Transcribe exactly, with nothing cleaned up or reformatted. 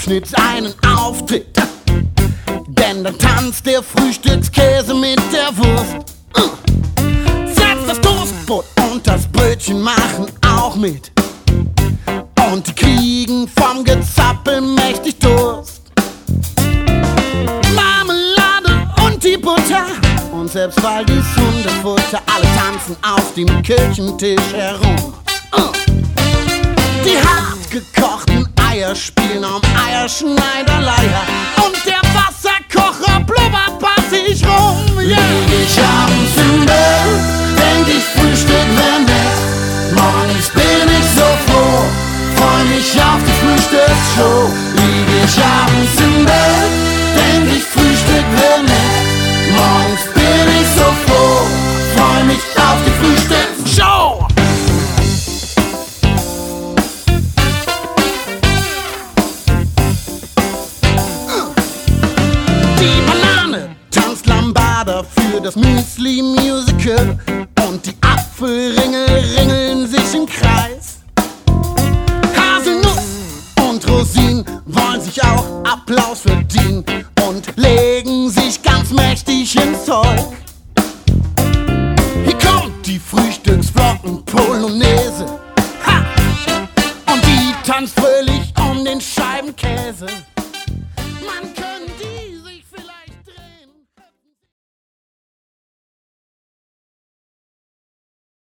Schnitt einen Auftritt. Denn dann tanzt der Frühstückskäse mit der Wurst. Uh. Setzt das Toastbrot und das Brötchen machen auch mit. Und die kriegen vom Gezappel mächtig Durst. Marmelade und die Butter und selbst Waldis Hundefutter. Alle tanzen auf dem Küchentisch herum. Uh. Die hart gekochten Eier spielen am Eierschneiderleier. Und der Wasserkocher blubbert bei sich rum. Yeah. Lieg ich abends im Bett, denk ich, Frühstück wär nett. Morgens bin ich so froh, freu mich auf die Frühstücksshow. Lieg ich abends im Bett, denk ich, Frühstück wär nett. Morgens bin ich so froh, freu mich auf die Frühstücksshow. Die Banane tanzt Lambada für das Müsli-Musical. Und die Apfelringel ringeln sich im Kreis. Haselnuss und Rosinen wollen sich auch Applaus für